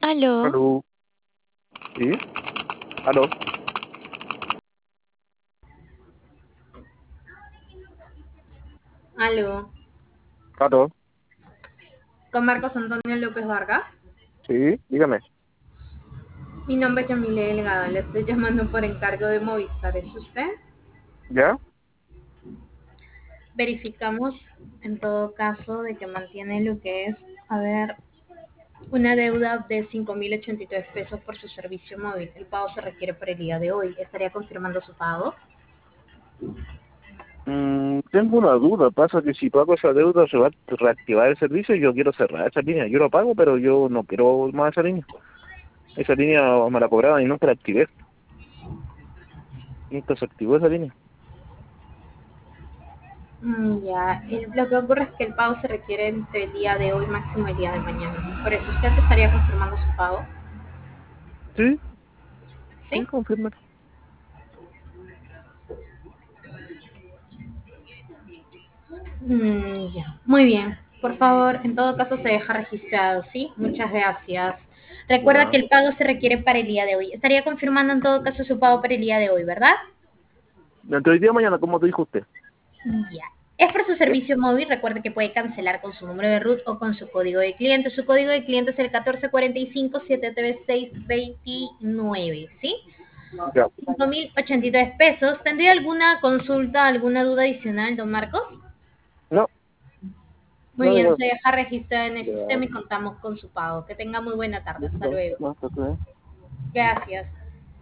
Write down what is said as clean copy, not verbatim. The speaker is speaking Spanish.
Aló, Aló, ¿sí? Aló, Aló, aló, con Marcos Antonio López Vargas. sí, dígame. Mi nombre es Yamile Delgado, le estoy llamando por encargo de Movistar. ¿Es usted? ¿Ya? Verificamos en todo caso de que mantiene lo que es, a ver, una deuda de 5.083 pesos por su servicio móvil. El pago se requiere por el día de hoy. ¿Estaría confirmando su pago? Tengo una duda. Pasa que si pago esa deuda se va a reactivar el servicio y yo quiero cerrar esa línea. Yo lo pago, pero yo no quiero más esa línea. Esa línea me la cobraban y nunca la activé. Nunca se activó esa línea. Ya, lo que ocurre es que el pago se requiere entre el día de hoy máximo el día de mañana. Por eso usted estaría confirmando su pago. Sí, sí, ¿Sí? confirma. Ya, muy bien. Por favor, en todo caso se deja registrado, ¿sí? Muchas gracias. Recuerda que Ya. el pago se requiere para el día de hoy. Estaría confirmando en todo caso su pago para el día de hoy, ¿verdad? Dentro del día de mañana, como te dijo usted. Ya. Es por su ¿Ya? servicio móvil. Recuerde que puede cancelar con su número de root o con su código de cliente. Su código de cliente es el 1445-73629, ¿sí? Ya. 5.083 pesos. ¿Tendría alguna consulta, alguna duda adicional, don Marcos? No, Muy no, bien, no. se deja registrar en el Ya. sistema y contamos con su pago. Que tenga muy buena tarde. Hasta Listo. luego. No, está bien. Gracias.